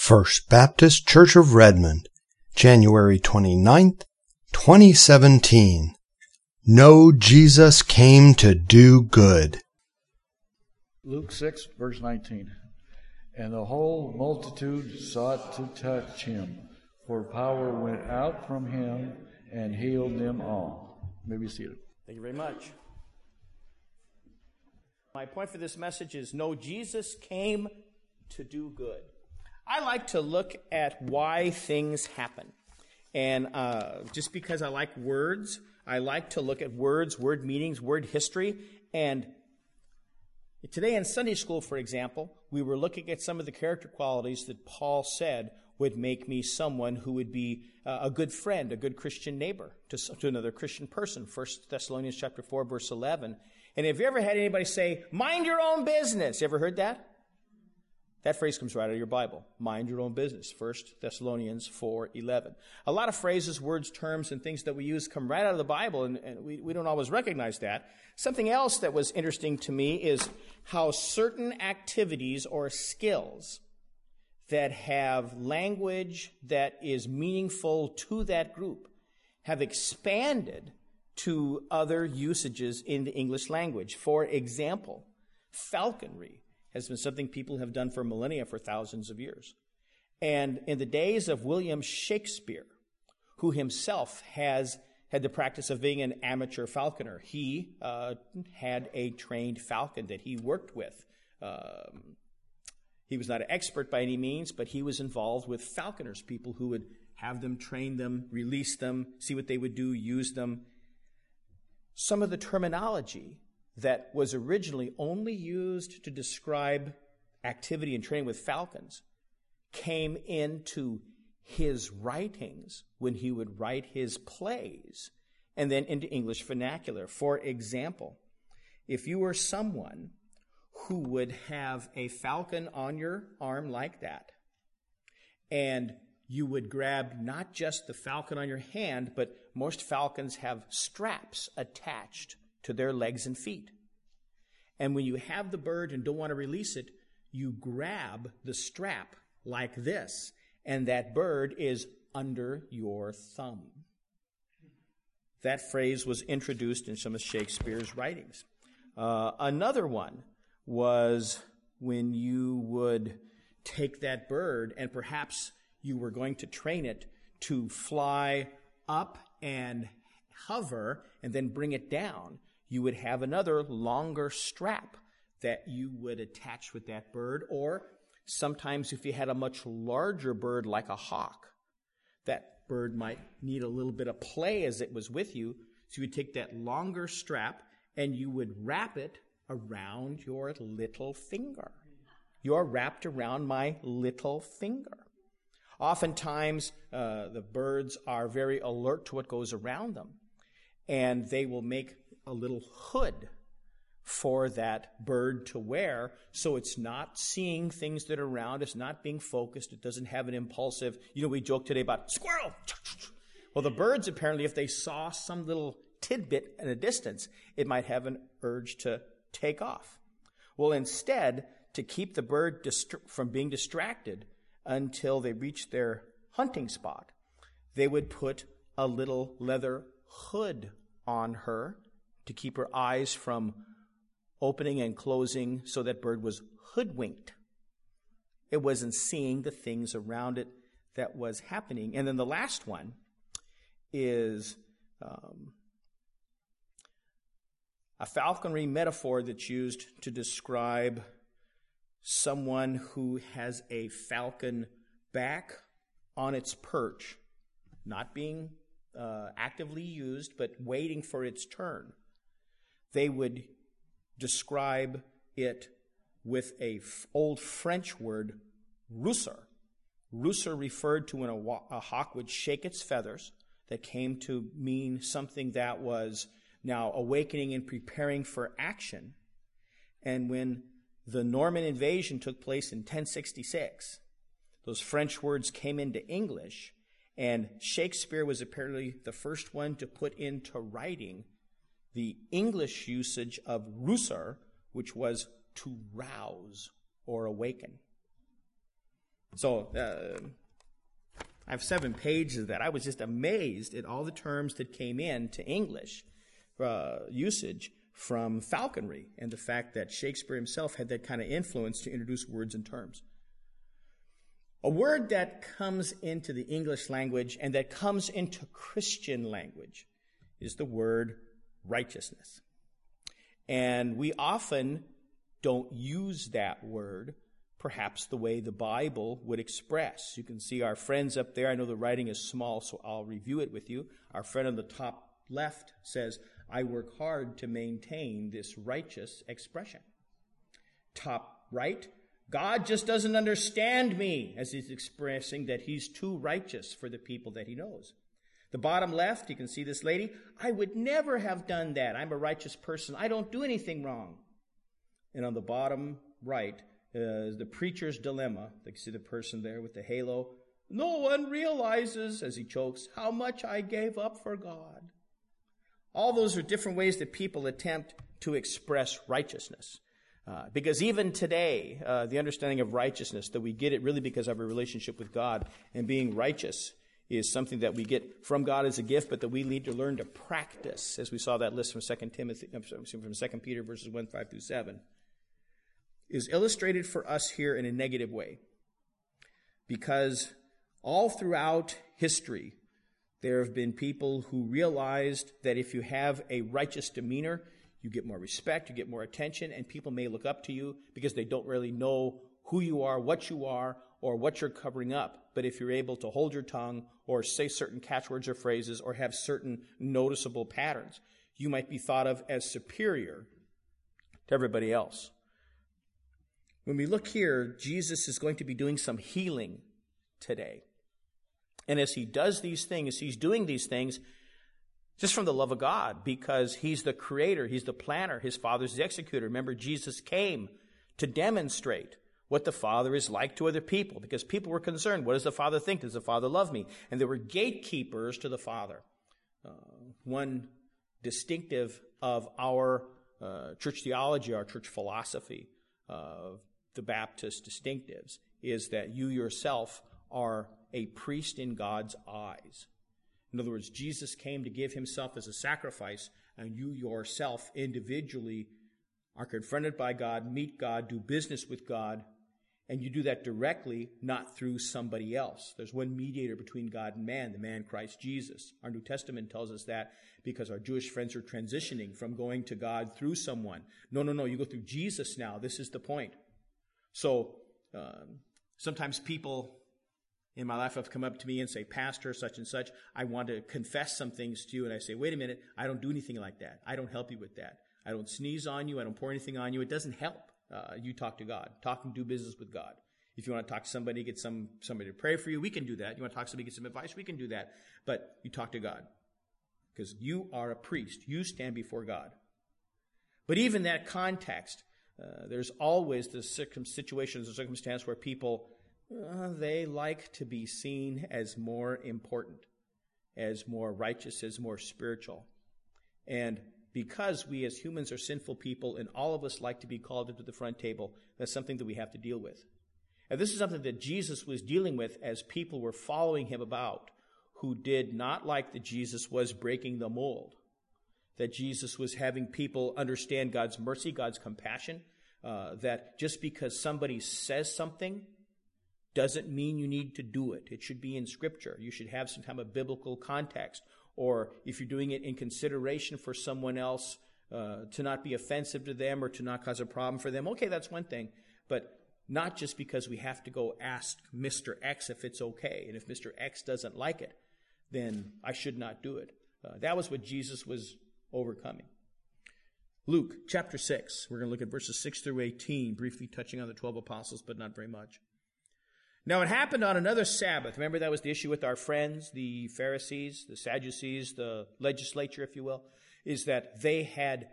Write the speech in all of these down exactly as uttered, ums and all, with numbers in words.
First Baptist Church of Redmond, January twenty-ninth, twenty seventeen. No, Jesus came to do good. Luke six, verse nineteen. And the whole multitude sought to touch him, for power went out from him and healed them all. You may be seated. Thank you very much. My point for this message is, no, Jesus came to do good. I like to look at why things happen. And uh, just because I like words, I like to look at words, word meanings, word history. And today in Sunday school, for example, we were looking at some of the character qualities that Paul said would make me someone who would be uh, a good friend, a good Christian neighbor to, to another Christian person. First Thessalonians chapter four, verse eleven. And have you ever had anybody say, mind your own business? You ever heard that? That phrase comes right out of your Bible. Mind your own business. First Thessalonians four eleven. A lot of phrases, words, terms, and things that we use come right out of the Bible, and, and we, we don't always recognize that. Something else that was interesting to me is how certain activities or skills that have language that is meaningful to that group have expanded to other usages in the English language. For example, falconry has been something people have done for millennia, for thousands of years. And in the days of William Shakespeare, who himself has had the practice of being an amateur falconer, he uh, had a trained falcon that he worked with. Um, he was not an expert by any means, but he was involved with falconers, people who would have them, train them, release them, see what they would do, use them. Some of the terminology that was originally only used to describe activity and training with falcons came into his writings when he would write his plays, and then into English vernacular. For example, if you were someone who would have a falcon on your arm like that, and you would grab not just the falcon on your hand, but most falcons have straps attached to their legs and feet. And when you have the bird and don't want to release it, you grab the strap like this, and that bird is under your thumb. That phrase was introduced in some of Shakespeare's writings. Uh, another one was when you would take that bird and perhaps you were going to train it to fly up and hover and then bring it down. You would have another longer strap that you would attach with that bird, or sometimes if you had a much larger bird like a hawk, that bird might need a little bit of play as it was with you, so you would take that longer strap and you would wrap it around your little finger. You're wrapped around my little finger. Oftentimes, uh, the birds are very alert to what goes around them, and they will make a little hood for that bird to wear, so it's not seeing things that are around, it's not being focused, it doesn't have an impulsive, you know, we joke today about squirrel. Well, the birds apparently, if they saw some little tidbit in a distance, it might have an urge to take off. Well, instead, to keep the bird dist- from being distracted until they reach their hunting spot, they would put a little leather hood on her to keep her eyes from opening and closing, so that bird was hoodwinked. It wasn't seeing the things around it that was happening. And then the last one is um, a falconry metaphor that's used to describe someone who has a falcon back on its perch, not being uh, actively used, but waiting for its turn. They would describe it with a f- old French word, rousser. Rousser referred to when a, wa- a hawk would shake its feathers, that came to mean something that was now awakening and preparing for action. And when the Norman invasion took place in ten sixty-six, those French words came into English, and Shakespeare was apparently the first one to put into writing the English usage of rousser, which was to rouse or awaken. So uh, I have seven pages of that. I was just amazed at all the terms that came in to English uh, usage from falconry and the fact that Shakespeare himself had that kind of influence to introduce words and terms. A word that comes into the English language and that comes into Christian language is the word righteousness. And we often don't use that word perhaps the way the Bible would express. You can see our friends up there. I know the writing is small, so I'll review it with you. Our friend on the top left says, I work hard to maintain this righteous expression. Top right, God just doesn't understand me, as he's expressing that he's too righteous for the people that he knows. The bottom left, you can see this lady, I would never have done that. I'm a righteous person. I don't do anything wrong. And on the bottom right, uh, the preacher's dilemma. You can see the person there with the halo. No one realizes, as he chokes, how much I gave up for God. All those are different ways that people attempt to express righteousness. Uh, because even today, uh, the understanding of righteousness, that we get it really because of our relationship with God, and being righteous is something that we get from God as a gift, but that we need to learn to practice, as we saw that list from Second Timothy, from Second Peter verses one, five through seven, is illustrated for us here in a negative way. Because all throughout history, there have been people who realized that if you have a righteous demeanor, you get more respect, you get more attention, and people may look up to you because they don't really know who you are, what you are, or what you're covering up. But if you're able to hold your tongue or say certain catchwords or phrases or have certain noticeable patterns, you might be thought of as superior to everybody else. When we look here, Jesus is going to be doing some healing today. And as he does these things, he's doing these things just from the love of God, because he's the creator, he's the planner, his Father's the executor. Remember, Jesus came to demonstrate what the Father is like to other people, because people were concerned, what does the Father think? Does the Father love me? And there were gatekeepers to the Father. Uh, one distinctive of our uh, church theology, our church philosophy, uh, the Baptist distinctives, is that you yourself are a priest in God's eyes. In other words, Jesus came to give himself as a sacrifice, and you yourself individually are confronted by God, meet God, do business with God, and you do that directly, not through somebody else. There's one mediator between God and man, the man Christ Jesus. Our New Testament tells us that because our Jewish friends are transitioning from going to God through someone. No, no, no, you go through Jesus now. This is the point. So um, sometimes people in my life have come up to me and say, Pastor, such and such, I want to confess some things to you. And I say, wait a minute, I don't do anything like that. I don't help you with that. I don't sneeze on you. I don't pour anything on you. It doesn't help. Uh, you talk to God. Talk and do business with God. If you want to talk to somebody, get some somebody to pray for you, we can do that. You want to talk to somebody, get some advice, we can do that. But you talk to God, because you are a priest. You stand before God. But even that context, uh, there's always the circum- situations or circumstance where people, uh, they like to be seen as more important, as more righteous, as more spiritual. And because we as humans are sinful people and all of us like to be called into the front table, that's something that we have to deal with. And this is something that Jesus was dealing with as people were following him about, who did not like that Jesus was breaking the mold, that Jesus was having people understand God's mercy, God's compassion, uh, that just because somebody says something doesn't mean you need to do it. It should be in Scripture. You should have some kind of biblical context. Or if you're doing it in consideration for someone else, uh, to not be offensive to them or to not cause a problem for them, okay, that's one thing. But not just because we have to go ask Mister X if it's okay. And if Mister X doesn't like it, then I should not do it. Uh, that was what Jesus was overcoming. Luke chapter six. We're going to look at verses six through eighteen, briefly touching on the twelve apostles, but not very much. Now it happened on another Sabbath. Remember, that was the issue with our friends, the Pharisees, the Sadducees, the legislature, if you will, is that they had,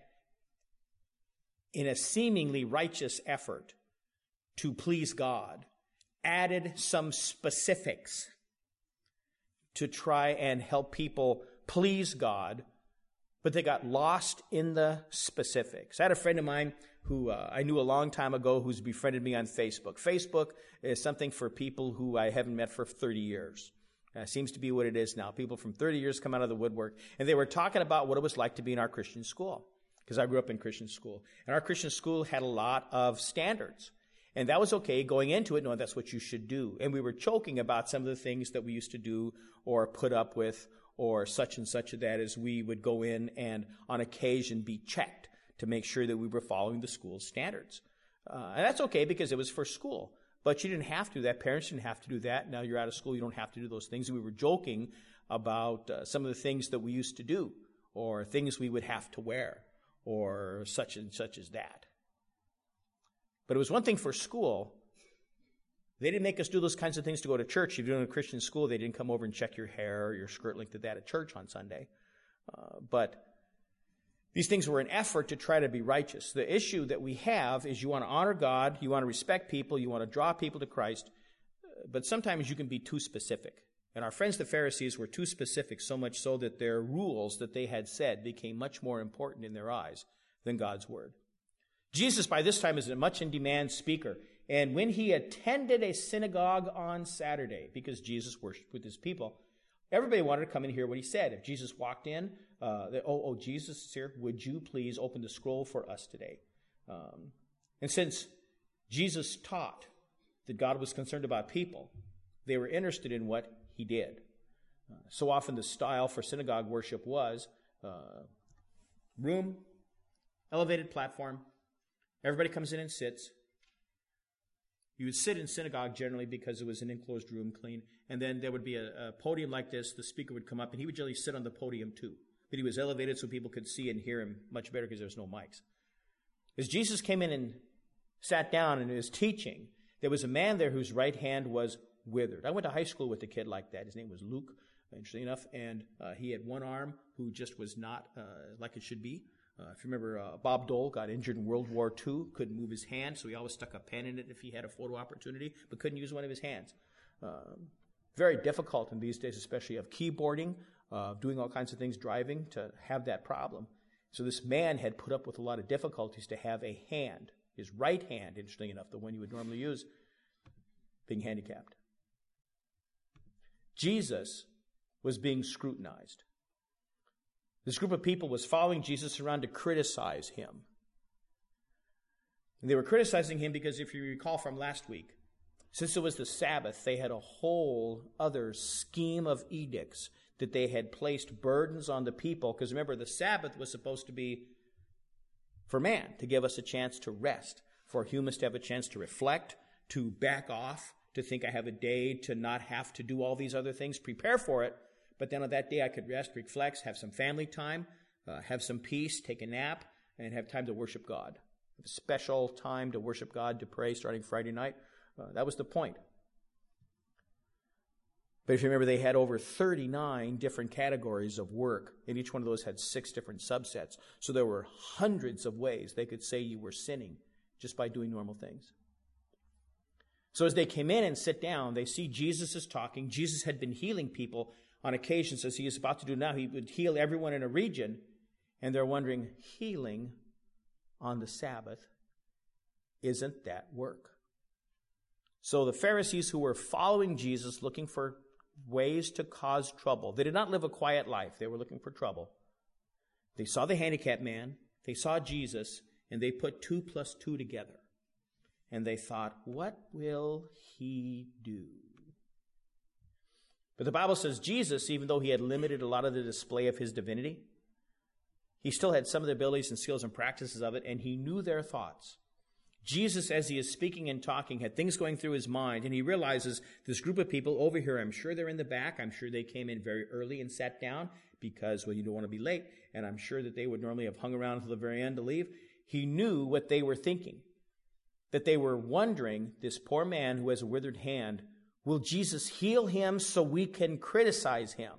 in a seemingly righteous effort to please God, added some specifics to try and help people please God, but they got lost in the specifics. I had a friend of mine who uh, I knew a long time ago who's befriended me on Facebook. Facebook is something for people who I haven't met for thirty years. Uh, seems to be what it is now. People from thirty years come out of the woodwork, and they were talking about what it was like to be in our Christian school, because I grew up in Christian school. And our Christian school had a lot of standards. And that was okay going into it, knowing that's what you should do. And we were joking about some of the things that we used to do or put up with or such and such of that as we would go in and on occasion be checked to make sure that we were following the school's standards. Uh, and that's okay because it was for school. But you didn't have to do that. Parents didn't have to do that. Now you're out of school, you don't have to do those things. And we were joking about uh, some of the things that we used to do or things we would have to wear or such and such as that. But it was one thing for school. They didn't make us do those kinds of things to go to church. If you're in a Christian school, they didn't come over and check your hair or your skirt length of that at church on Sunday. Uh, but these things were an effort to try to be righteous. The issue that we have is you want to honor God, you want to respect people, you want to draw people to Christ, but sometimes you can be too specific. And our friends the Pharisees were too specific, so much so that their rules that they had said became much more important in their eyes than God's word. Jesus, by this time, is a much in-demand speaker. And when he attended a synagogue on Saturday, because Jesus worshiped with his people, everybody wanted to come and hear what he said. If Jesus walked in, uh, they, oh, oh, Jesus is here. Would you please open the scroll for us today? Um, and since Jesus taught that God was concerned about people, they were interested in what he did. Uh, so often the style for synagogue worship was uh, room, elevated platform, everybody comes in and sits. You would sit in synagogue generally because it was an enclosed room, clean. And then there would be a, a podium like this. The speaker would come up, and he would generally sit on the podium too. But he was elevated so people could see and hear him much better because there was no mics. As Jesus came in and sat down and was teaching, there was a man there whose right hand was withered. I went to high school with a kid like that. His name was Luke, interesting enough. And uh, he had one arm who just was not uh, like it should be. Uh, if you remember, uh, Bob Dole got injured in World War Two, couldn't move his hand, so he always stuck a pen in it if he had a photo opportunity, but couldn't use one of his hands. Uh, very difficult in these days, especially of keyboarding, uh, doing all kinds of things, driving, to have that problem. So this man had put up with a lot of difficulties to have a hand, his right hand, interesting enough, the one you would normally use, being handicapped. Jesus was being scrutinized. This group of people was following Jesus around to criticize him. And they were criticizing him because, if you recall from last week, since it was the Sabbath, they had a whole other scheme of edicts that they had placed burdens on the people. Because remember, the Sabbath was supposed to be for man, to give us a chance to rest, for humans to have a chance to reflect, to back off, to think I have a day to not have to do all these other things, prepare for it. But then on that day I could rest, reflect, have some family time, uh, have some peace, take a nap, and have time to worship God. Have a special time to worship God, to pray starting Friday night. Uh, that was the point. But if you remember, they had over thirty-nine different categories of work, and each one of those had six different subsets. So there were hundreds of ways they could say you were sinning just by doing normal things. So as they came in and sit down, they see Jesus is talking. Jesus had been healing people on occasions, as he is about to do now. He would heal everyone in a region, and they're wondering, healing on the Sabbath, isn't that work? So the Pharisees who were following Jesus, looking for ways to cause trouble, they did not live a quiet life. They were looking for trouble. They saw the handicapped man, they saw Jesus, and they put two plus two together. And they thought, what will he do? But the Bible says Jesus, even though he had limited a lot of the display of his divinity, he still had some of the abilities and skills and practices of it, and he knew their thoughts. Jesus, as he is speaking and talking, had things going through his mind, and he realizes this group of people over here, I'm sure they're in the back. I'm sure they came in very early and sat down because, well, you don't want to be late, and I'm sure that they would normally have hung around until the very end to leave. He knew what they were thinking, that they were wondering, this poor man who has a withered hand, will Jesus heal him so we can criticize him?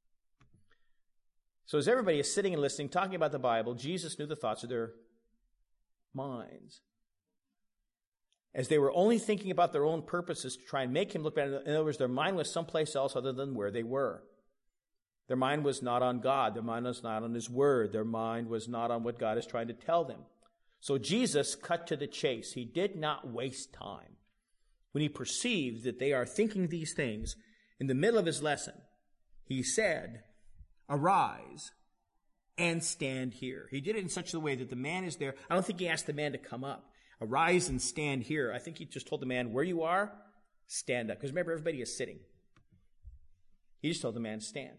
So as everybody is sitting and listening, talking about the Bible, Jesus knew the thoughts of their minds. As they were only thinking about their own purposes to try and make him look better. In other words, their mind was someplace else other than where they were. Their mind was not on God. Their mind was not on his word. Their mind was not on what God is trying to tell them. So Jesus cut to the chase. He did not waste time. When he perceived that they are thinking these things, in the middle of his lesson, he said, "Arise and stand here." He did it in such a way that the man is there. I don't think he asked the man to come up. Arise and stand here. I think he just told the man, where you are, stand up. Because remember, everybody is sitting. He just told the man to stand.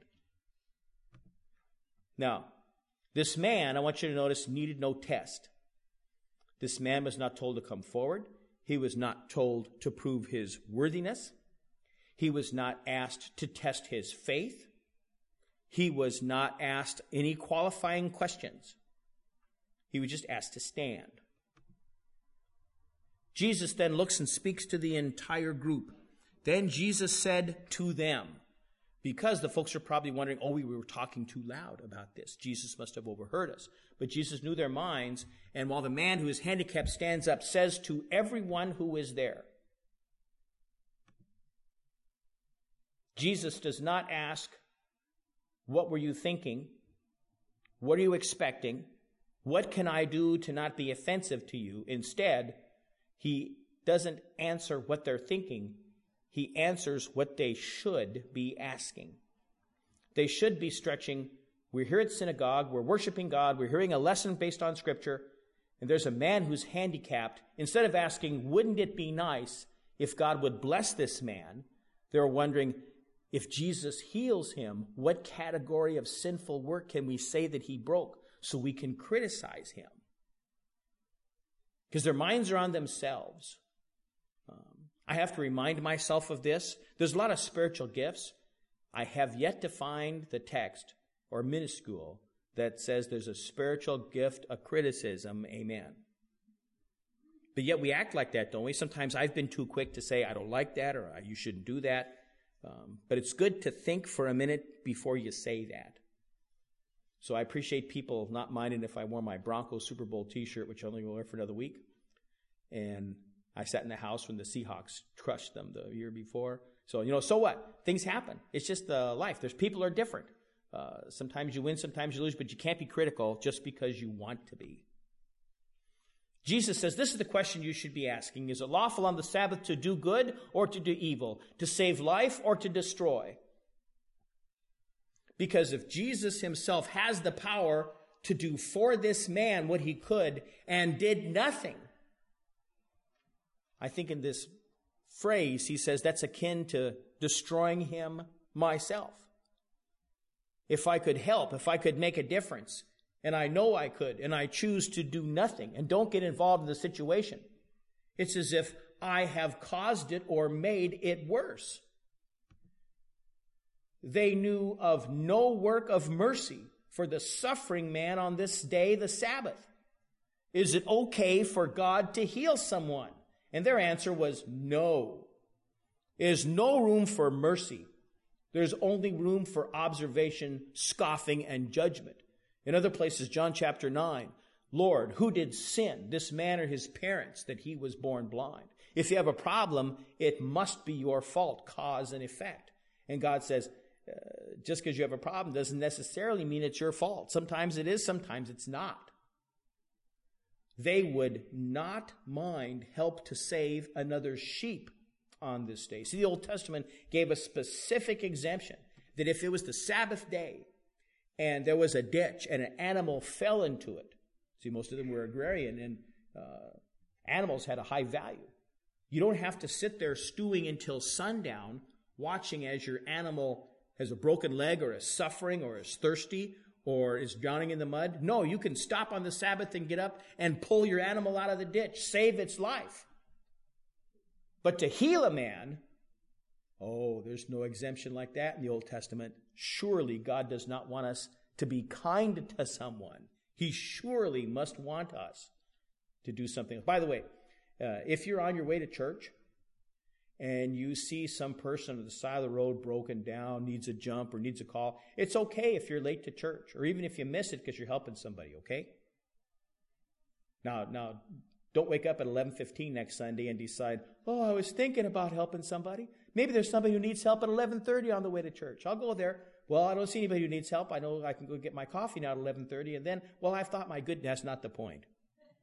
Now, this man, I want you to notice, needed no test. This man was not told to come forward. He was not told to prove his worthiness. He was not asked to test his faith. He was not asked any qualifying questions. He was just asked to stand. Jesus then looks and speaks to the entire group. Then Jesus said to them, because the folks are probably wondering, oh, we were talking too loud about this. Jesus must have overheard us. But Jesus knew their minds, and while the man who is handicapped stands up, says to everyone who is there, Jesus does not ask, what were you thinking? What are you expecting? What can I do to not be offensive to you? Instead, he doesn't answer what they're thinking. He answers what they should be asking. They should be stretching. We're here at synagogue. We're worshiping God. We're hearing a lesson based on Scripture. And there's a man who's handicapped. Instead of asking, wouldn't it be nice if God would bless this man? They're wondering, if Jesus heals him, what category of sinful work can we say that he broke so we can criticize him? Because their minds are on themselves. Um, I have to remind myself of this. There's a lot of spiritual gifts. I have yet to find the text or minuscule that says there's a spiritual gift of criticism. Amen. But yet we act like that, don't we? Sometimes I've been too quick to say, I don't like that, or you shouldn't do that. Um, but it's good to think for a minute before you say that. So I appreciate people not minding if I wore my Broncos Super Bowl t-shirt, which I only will wear for another week. And I sat in the house when the Seahawks crushed them the year before. So, you know, so what? Things happen. It's just the life. There's people are different. Uh, sometimes you win, sometimes you lose, but you can't be critical just because you want to be. Jesus says, this is the question you should be asking. Is it lawful on the Sabbath to do good or to do evil? To save life or to destroy? Because if Jesus himself has the power to do for this man what he could and did nothing, I think in this phrase he says that's akin to destroying him myself. If I could help, if I could make a difference, and I know I could, and I choose to do nothing and don't get involved in the situation, it's as if I have caused it or made it worse. They knew of no work of mercy for the suffering man on this day, the Sabbath. Is it okay for God to heal someone? And their answer was no. There's no room for mercy. There's only room for observation, scoffing, and judgment. In other places, John chapter nine, Lord, who did sin, this man or his parents, that he was born blind? If you have a problem, it must be your fault, cause and effect. And God says, uh, just because you have a problem doesn't necessarily mean it's your fault. Sometimes it is, sometimes it's not. They would not mind help to save another sheep on this day. See, the Old Testament gave a specific exemption that if it was the Sabbath day and there was a ditch and an animal fell into it, see, most of them were agrarian and uh, animals had a high value. You don't have to sit there stewing until sundown watching as your animal has a broken leg or is suffering or is thirsty or is drowning in the mud. No, you can stop on the Sabbath and get up and pull your animal out of the ditch, save its life. But to heal a man, oh, there's no exemption like that in the Old Testament. Surely God does not want us to be kind to someone. He surely must want us to do something. By the way, uh, if you're on your way to church and you see some person on the side of the road broken down, needs a jump or needs a call, it's okay if you're late to church or even if you miss it because you're helping somebody, okay? Now, now, don't wake up at eleven fifteen next Sunday and decide, oh, I was thinking about helping somebody. Maybe there's somebody who needs help at eleven thirty on the way to church. I'll go there. Well, I don't see anybody who needs help. I know I can go get my coffee now at eleven thirty. And then, well, I've thought, my goodness, that's not the point.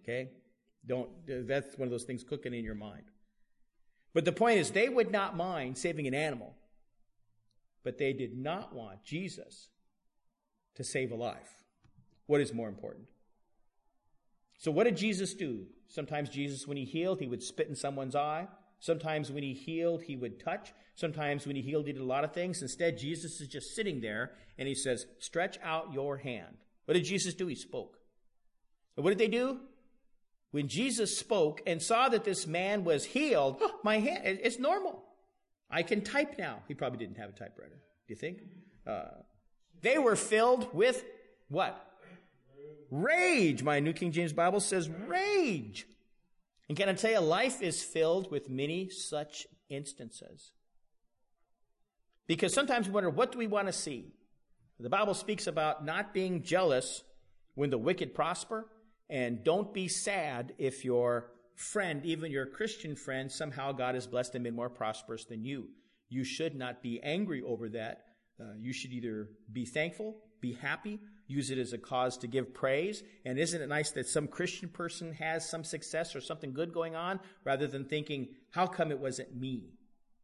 Okay? Don't, that's one of those things cooking in your mind. But the point is, they would not mind saving an animal, but they did not want Jesus to save a life. What is more important? So what did Jesus do? Sometimes Jesus, when he healed, he would spit in someone's eye. Sometimes when he healed, he would touch. Sometimes when he healed, he did a lot of things. Instead, Jesus is just sitting there, and he says, stretch out your hand. What did Jesus do? He spoke. And what did they do? When Jesus spoke and saw that this man was healed, oh, my hand, it's normal. I can type now. He probably didn't have a typewriter. Do you think? Uh, they were filled with what? Rage. My New King James Bible says rage. And can I tell you, life is filled with many such instances. Because sometimes we wonder, what do we want to see? The Bible speaks about not being jealous when the wicked prosper, and don't be sad if your friend, even your Christian friend, somehow God has blessed them and more prosperous than you. You should not be angry over that. Uh, you should either be thankful, be happy, use it as a cause to give praise. And isn't it nice that some Christian person has some success or something good going on, rather than thinking, how come it wasn't me?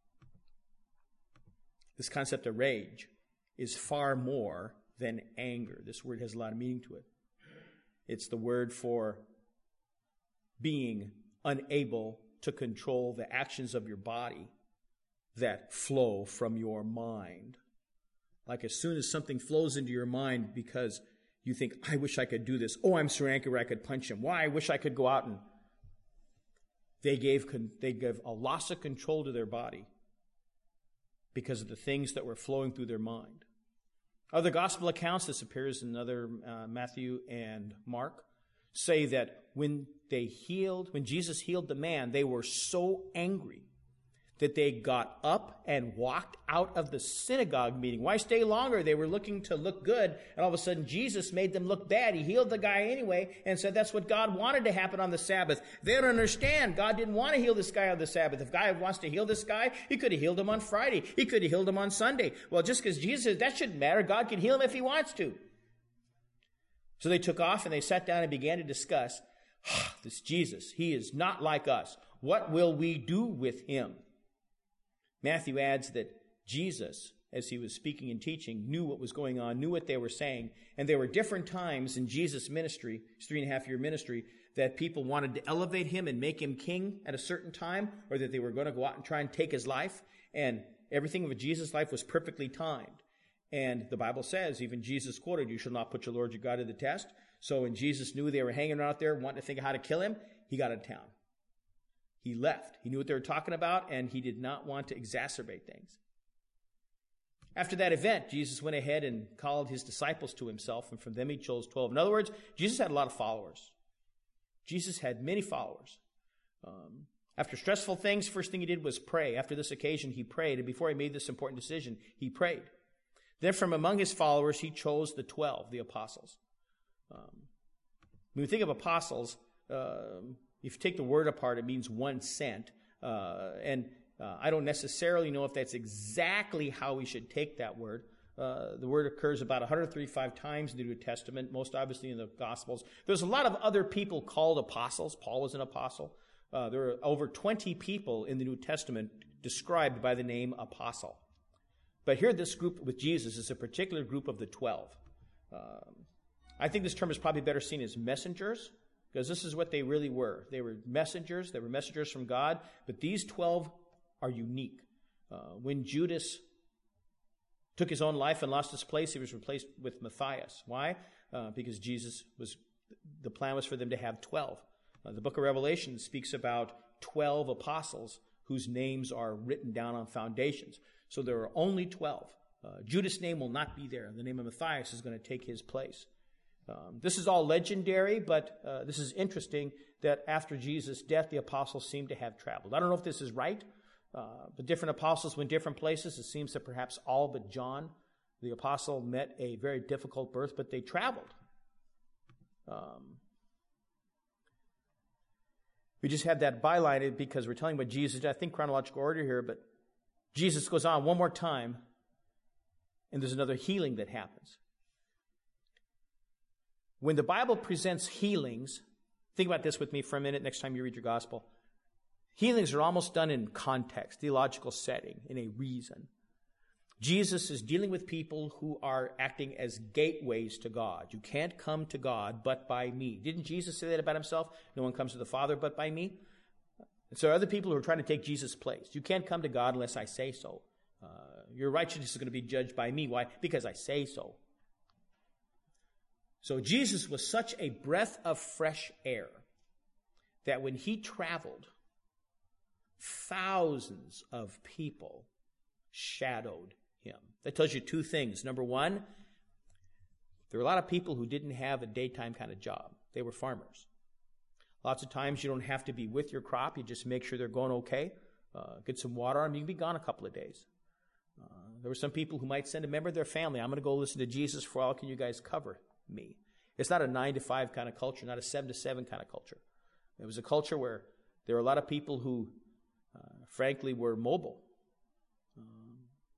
This concept of rage is far more than anger. This word has a lot of meaning to it. It's the word for being unable to control the actions of your body that flow from your mind. Like as soon as something flows into your mind because you think, I wish I could do this. Oh, I'm so angry I could punch him. Why? I wish I could go out and... They gave, they gave a loss of control to their body because of the things that were flowing through their mind. Other gospel accounts, this appears in other uh, Matthew and Mark, say that when they healed, when Jesus healed the man, they were so angry that they got up and walked out of the synagogue meeting. Why stay longer? They were looking to look good, and all of a sudden Jesus made them look bad. He healed the guy anyway and said that's what God wanted to happen on the Sabbath. They don't understand. God didn't want to heal this guy on the Sabbath. If God wants to heal this guy, he could have healed him on Friday. He could have healed him on Sunday. Well, just because Jesus says that shouldn't matter. God can heal him if he wants to. So they took off and they sat down and began to discuss, oh, this Jesus, he is not like us. What will we do with him? Matthew adds that Jesus, as he was speaking and teaching, knew what was going on, knew what they were saying. And there were different times in Jesus' ministry, his three and a half year ministry, that people wanted to elevate him and make him king at a certain time, or that they were going to go out and try and take his life. And everything of Jesus' life was perfectly timed. And the Bible says, even Jesus quoted, you shall not put your Lord your God to the test. So when Jesus knew they were hanging out there wanting to think of how to kill him, he got out of town. He left. He knew what they were talking about, and he did not want to exacerbate things. After that event, Jesus went ahead and called his disciples to himself, and from them he chose twelve. In other words, Jesus had a lot of followers. Jesus had many followers. Um, after stressful things, first thing he did was pray. After this occasion, he prayed, and before he made this important decision, he prayed. Then from among his followers, he chose the twelve, the apostles. Um, when we think of apostles, um, if you take the word apart, it means one sent. Uh, and uh, I don't necessarily know if that's exactly how we should take that word. Uh, the word occurs about one hundred thirty-five times in the New Testament, most obviously in the Gospels. There's a lot of other people called apostles. Paul was an apostle. Uh, there are over twenty people in the New Testament described by the name apostle. But here, this group with Jesus is a particular group of the twelve. Um, I think this term is probably better seen as messengers, because this is what they really were. They were messengers. They were messengers from God. But these twelve are unique. Uh, when Judas took his own life and lost his place, he was replaced with Matthias. Why? Uh, because Jesus was, the plan was for them to have twelve. Uh, the book of Revelation speaks about twelve apostles whose names are written down on foundations. So there are only twelve. Uh, Judas' name will not be there. The name of Matthias is going to take his place. Um, this is all legendary, but uh, this is interesting that after Jesus' death, the apostles seem to have traveled. I don't know if this is right, uh, but different apostles went different places. It seems that perhaps all but John, the apostle, met a very difficult birth, but they traveled. Um, we just had that bylined because we're telling about Jesus. I think chronological order here, but Jesus goes on one more time, and there's another healing that happens. When the Bible presents healings, Think about this with me for a minute next time you read your gospel. Healings are almost done in context, theological setting, in a reason. Jesus is dealing with people who are acting as gateways to God. You can't come to God but by me. Didn't Jesus say that about himself? No one comes to the Father but by me. And so other people who are trying to take Jesus' place. You can't come to God unless I say so. Uh, your righteousness is going to be judged by me. Why? Because I say so. So Jesus was such a breath of fresh air that when he traveled, thousands of people shadowed him. That tells you two things. Number one, there were a lot of people who didn't have a daytime kind of job. They were farmers. Lots of times you don't have to be with your crop. You just make sure they're going okay. Uh, get some water on them. You can be gone a couple of days. Uh, there were some people who might send a member of their family. I'm going to go listen to Jesus for all. Can you guys cover me? It's not a nine to five kind of culture, not a seven to seven kind of culture. It was a culture where there were a lot of people who, uh, frankly, were mobile. Um,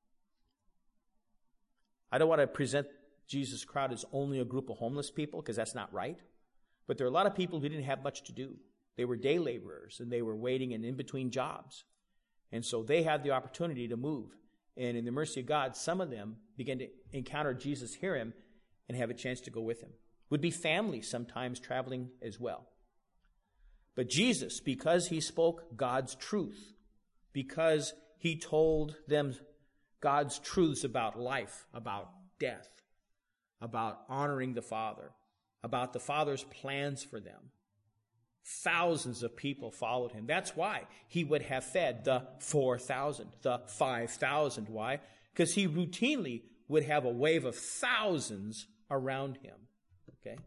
I don't want to present Jesus' crowd as only a group of homeless people, because that's not right. But there are a lot of people who didn't have much to do. They were day laborers, and they were waiting in in-between jobs. And so they had the opportunity to move. And in the mercy of God, some of them began to encounter Jesus, hear him, and have a chance to go with him. Would be families sometimes traveling as well. But Jesus, because he spoke God's truth, because he told them God's truths about life, about death, about honoring the Father, about the Father's plans for them, thousands of people followed him. That's why he would have fed the four thousand, the five thousand. Why? Because he routinely would have a wave of thousands around him. Okay?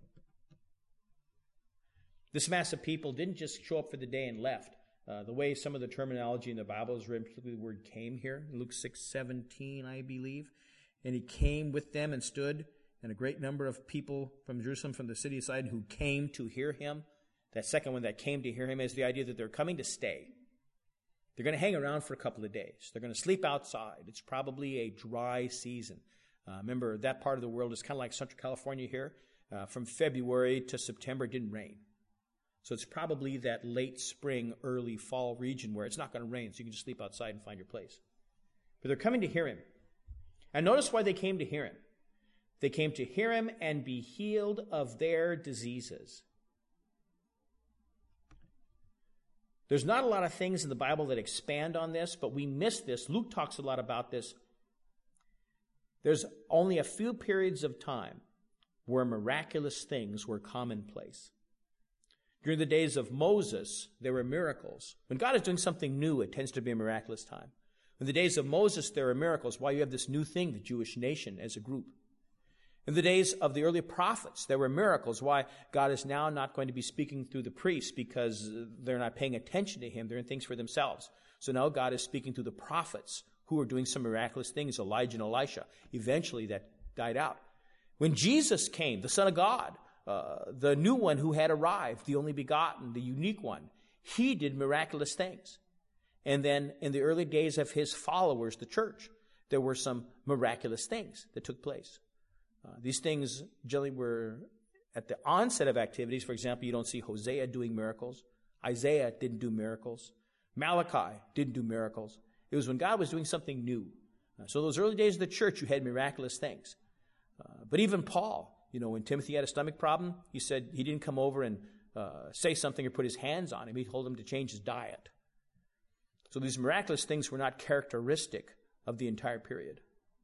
This mass of people didn't just show up for the day and left. Uh, the way some of the terminology in the Bible is written, particularly the word came here, in Luke six seventeen, I believe. And he came with them and stood, and a great number of people from Jerusalem, from the city side, who came to hear him. That second one, that came to hear him, is the idea that they're coming to stay. They're going to hang around for a couple of days. They're going to sleep outside. It's probably a dry season. Uh, remember, that part of the world is kind of like Central California here. Uh, from February to September, it didn't rain. So it's probably that late spring, early fall region where it's not going to rain, so you can just sleep outside and find your place. But they're coming to hear him. And notice why they came to hear him. They came to hear him and be healed of their diseases. There's not a lot of things in the Bible that expand on this, but we miss this. Luke talks a lot about this. There's only a few periods of time where miraculous things were commonplace. During the days of Moses, there were miracles. When God is doing something new, it tends to be a miraculous time. In the days of Moses, there are miracles. Why you have this new thing, the Jewish nation as a group. In the days of the early prophets, there were miracles. Why God is now not going to be speaking through the priests, because they're not paying attention to him. They're in things for themselves. So now God is speaking through the prophets who are doing some miraculous things, Elijah and Elisha. Eventually that died out. When Jesus came, the Son of God, uh, the new one who had arrived, the only begotten, the unique one, he did miraculous things. And then in the early days of his followers, the church, there were some miraculous things that took place. Uh, these things generally were at the onset of activities. For example, you don't see Hosea doing miracles. Isaiah didn't do miracles. Malachi didn't do miracles. It was when God was doing something new. Uh, so those early days of the church, you had miraculous things. Uh, but even Paul, you know, when Timothy had a stomach problem, he said he didn't come over and uh, say something or put his hands on him. He told him to change his diet. So these miraculous things were not characteristic of the entire period.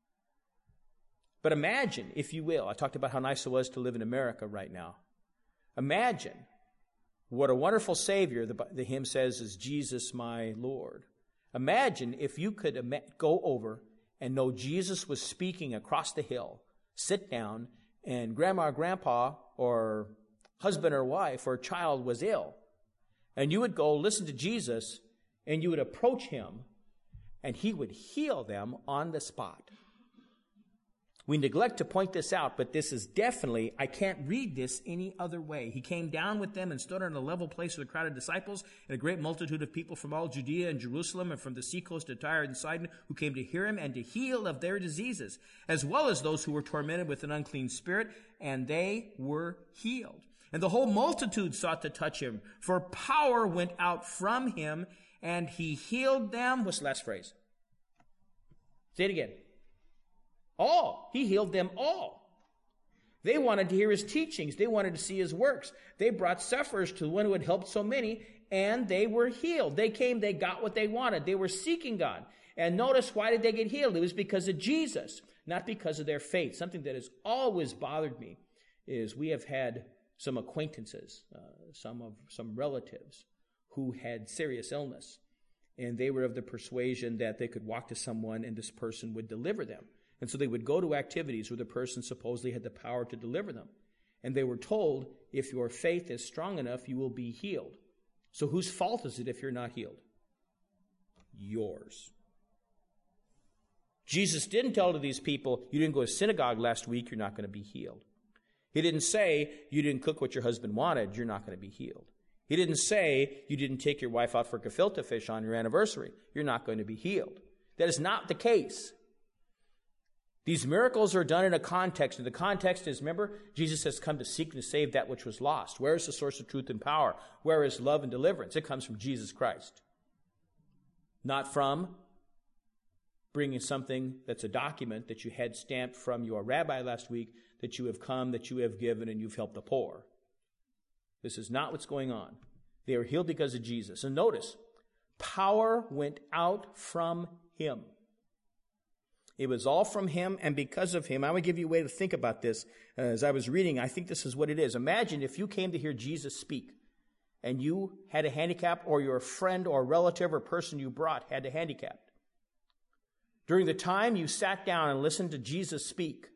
But imagine, if you will, I talked about how nice it was to live in America right now. Imagine what a wonderful Savior, the, the hymn says, is Jesus my Lord. Imagine if you could ima- go over and know Jesus was speaking across the hill, sit down, and grandma or grandpa or husband or wife or child was ill. And you would go listen to Jesus, and you would approach him, and he would heal them on the spot. We neglect to point this out, but this is definitely, I can't read this any other way. He came down with them and stood on a level place with a crowd of disciples and a great multitude of people from all Judea and Jerusalem and from the seacoast of Tyre and Sidon, who came to hear him and to heal of their diseases, as well as those who were tormented with an unclean spirit, and they were healed. And the whole multitude sought to touch him, for power went out from him, and he healed them. What's the last phrase? Say it again. All. He healed them all. They wanted to hear his teachings. They wanted to see his works. They brought sufferers to the one who had helped so many, and they were healed. They came, they got what they wanted. They were seeking God. And notice, why did they get healed? It was because of Jesus, not because of their faith. Something that has always bothered me is we have had some acquaintances, uh, some of some relatives who had serious illness, and they were of the persuasion that they could walk to someone and this person would deliver them. And so they would go to activities where the person supposedly had the power to deliver them. And they were told, if your faith is strong enough, you will be healed. So whose fault is it if you're not healed? Yours. Jesus didn't tell to these people, you didn't go to synagogue last week, you're not going to be healed. He didn't say, you didn't cook what your husband wanted, you're not going to be healed. He didn't say, you didn't take your wife out for gefilte fish on your anniversary, you're not going to be healed. That is not the case. These miracles are done in a context, and the context is, remember, Jesus has come to seek and to save that which was lost. Where is the source of truth and power? Where is love and deliverance? It comes from Jesus Christ. Not from bringing something that's a document that you had stamped from your rabbi last week, that you have come, that you have given, and you've helped the poor. This is not what's going on. They were healed because of Jesus. And notice, power went out from him. It was all from him and because of him. I would give you a way to think about this. Uh, as I was reading, I think this is what it is. Imagine if you came to hear Jesus speak and you had a handicap, or your friend or relative or person you brought had a handicap. During the time you sat down and listened to Jesus speak,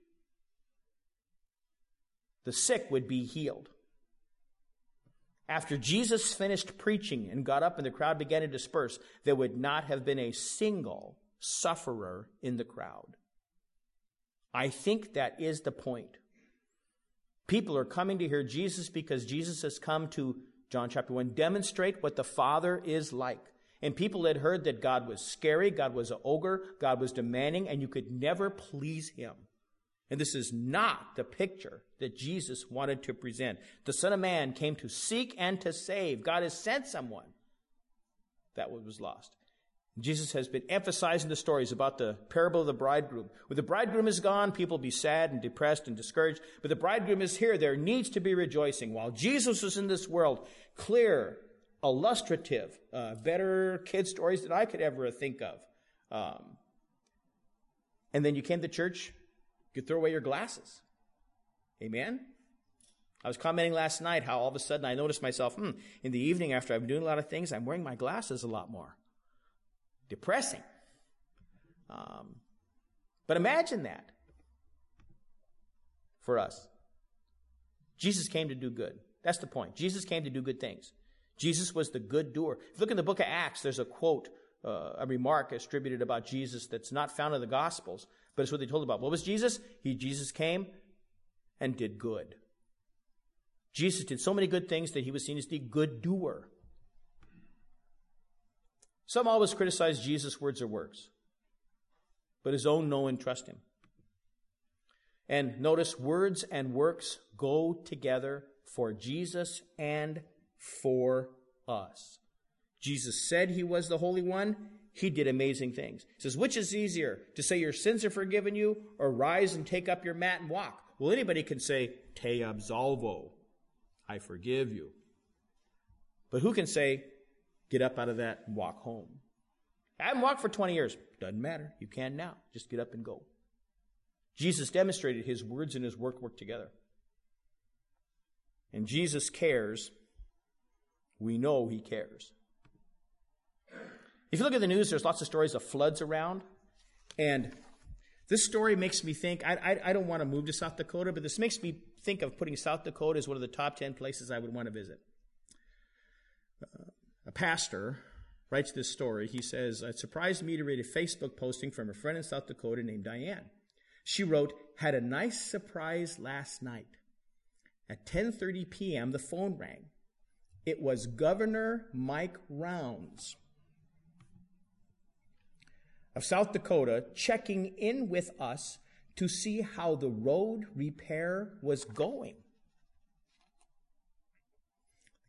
the sick would be healed. After Jesus finished preaching and got up and the crowd began to disperse, there would not have been a single sufferer in the crowd. I think that is the point. People are coming to hear Jesus because Jesus has come to, John chapter one, demonstrate what the Father is like. And people had heard that God was scary, God was an ogre, God was demanding, and you could never please him. And this is not the picture that Jesus wanted to present. The Son of Man came to seek and to save. God has sent someone that was lost. Jesus has been emphasizing the stories about the parable of the bridegroom. When the bridegroom is gone, people will be sad and depressed and discouraged. But the bridegroom is here. There needs to be rejoicing. While Jesus was in this world, clear, illustrative, uh, better kid stories than I could ever think of. Um, and then you came to church, you could throw away your glasses. Amen? I was commenting last night how all of a sudden I noticed myself, hmm, in the evening after I've been doing a lot of things, I'm wearing my glasses a lot more. Depressing. Um, but imagine that for us. Jesus came to do good. That's the point. Jesus came to do good things. Jesus was the good doer. If you look in the book of Acts, there's a quote, uh, a remark attributed about Jesus that's not found in the Gospels, but it's what they told about. What was Jesus? He, Jesus came and did good. Jesus did so many good things that he was seen as the good doer. Some always criticize Jesus' words or works, but his own know and trust him. And notice, words and works go together for Jesus and for us. Jesus said he was the Holy One. He did amazing things. He says, which is easier, to say your sins are forgiven you, or rise and take up your mat and walk? Well, anybody can say, te absolvo, I forgive you. But who can say, get up out of that and walk home? I haven't walked for twenty years. Doesn't matter. You can now. Just get up and go. Jesus demonstrated his words and his work work together. And Jesus cares. We know he cares. If you look at the news, there's lots of stories of floods around. And this story makes me think, I, I, I don't want to move to South Dakota, but this makes me think of putting South Dakota as one of the top ten places I would want to visit. Uh, a pastor writes this story. He says, it surprised me to read a Facebook posting from a friend in South Dakota named Diane. She wrote, had a nice surprise last night. At ten thirty p.m., the phone rang. It was Governor Mike Rounds of South Dakota checking in with us to see how the road repair was going.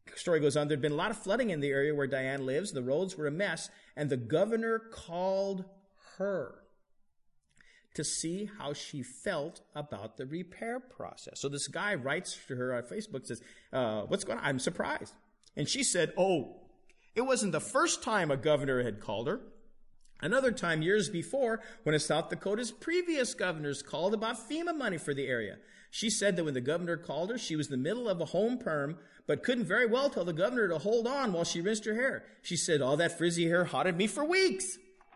story goes on, there'd been a lot of flooding in the area where Diane lives. The roads were a mess, and the governor called her to see how she felt about the repair process. So this guy writes to her on Facebook, says, uh, what's going on? I'm surprised. And she said, oh, it wasn't the first time a governor had called her. Another time, years before, when of South Dakota's previous governors called about FEMA money for the area. She said that when the governor called her, she was in the middle of a home perm, but couldn't very well tell the governor to hold on while she rinsed her hair. She said, all that frizzy hair haunted me for weeks.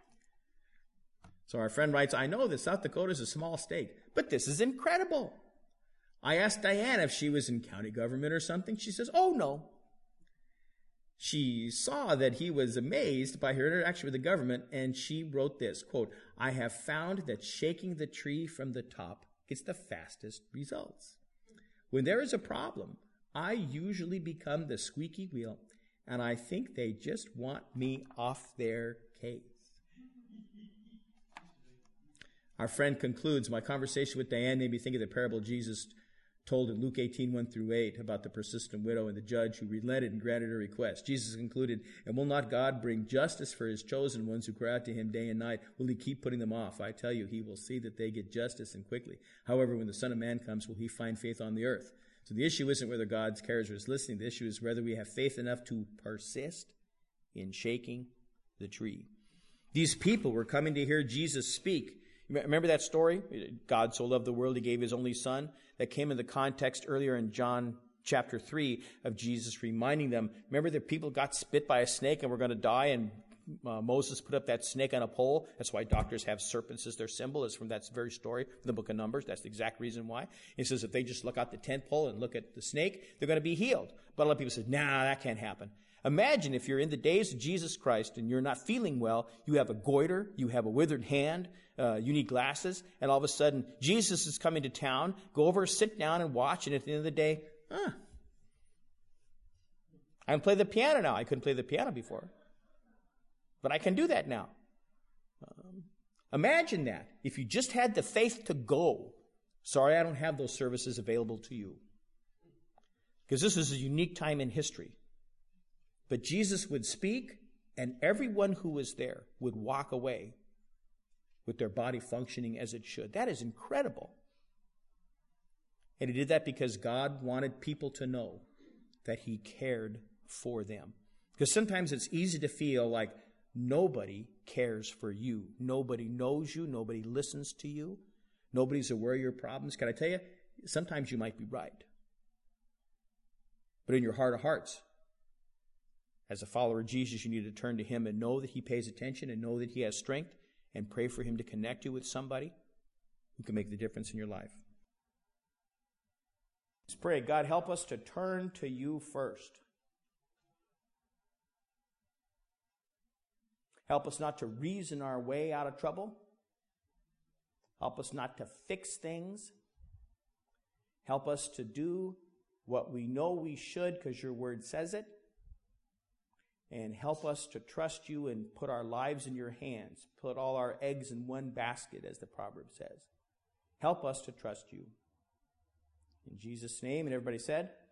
So our friend writes, I know that South Dakota is a small state, but this is incredible. I asked Diane if she was in county government or something. She says, oh, no. She saw that he was amazed by her interaction with the government, and she wrote this, quote, I have found that shaking the tree from the top gets the fastest results. When there is a problem, I usually become the squeaky wheel, and I think they just want me off their case. Our friend concludes, my conversation with Diane made me think of the parable Jesus told in Luke eighteen, one through eight, about the persistent widow and the judge who relented and granted her request. Jesus concluded, and will not God bring justice for his chosen ones who cry out to him day and night? Will he keep putting them off? I tell you, he will see that they get justice and quickly. However, when the Son of Man comes, will he find faith on the earth? So the issue isn't whether God cares or is listening. The issue is whether we have faith enough to persist in shaking the tree. These people were coming to hear Jesus speak. Remember that story? God so loved the world, he gave his only son. That came in the context earlier in John chapter three of Jesus reminding them, remember that people got spit by a snake and were going to die, and uh, Moses put up that snake on a pole. That's why doctors have serpents as their symbol. It's from that very story from the book of Numbers. That's the exact reason why. It says if they just look out the tent pole and look at the snake, they're going to be healed. But a lot of people say, nah, that can't happen. Imagine if you're in the days of Jesus Christ and you're not feeling well, you have a goiter, you have a withered hand, uh, you need glasses, and all of a sudden Jesus is coming to town. Go over, sit down and watch, and at the end of the day, huh, I can play the piano now. I couldn't play the piano before, but I can do that now. Um, imagine that. If you just had the faith to go, sorry, I don't have those services available to you. Because this is a unique time in history. But Jesus would speak, and everyone who was there would walk away with their body functioning as it should. That is incredible. And he did that because God wanted people to know that he cared for them. Because sometimes it's easy to feel like nobody cares for you. Nobody knows you. Nobody listens to you. Nobody's aware of your problems. Can I tell you, sometimes you might be right. But in your heart of hearts, as a follower of Jesus, you need to turn to him and know that he pays attention and know that he has strength, and pray for him to connect you with somebody who can make the difference in your life. Let's pray. God, help us to turn to you first. Help us not to reason our way out of trouble. Help us not to fix things. Help us to do what we know we should because your word says it. And help us to trust you and put our lives in your hands. Put all our eggs in one basket, as the proverb says. Help us to trust you. In Jesus' name, and everybody said,